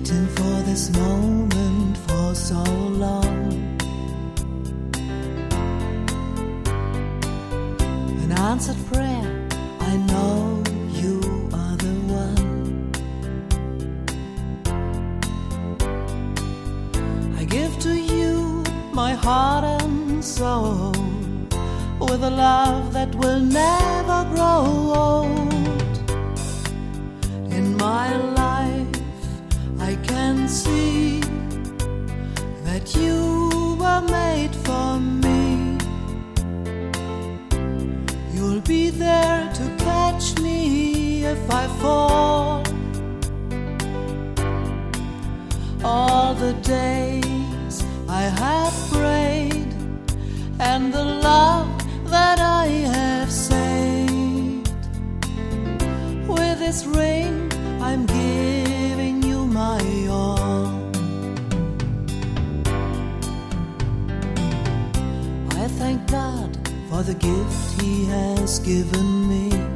waiting for this moment for so long. An answered prayer, I know you are the one. I give to you my heart and soul, with a love that will never grow old. In my life I can see that you were made for me. You'll be there to catch me if I fall. All the days I have prayed, and the love that I have saved, with this ring I'm giving you my all. I thank God for the gift He has given me.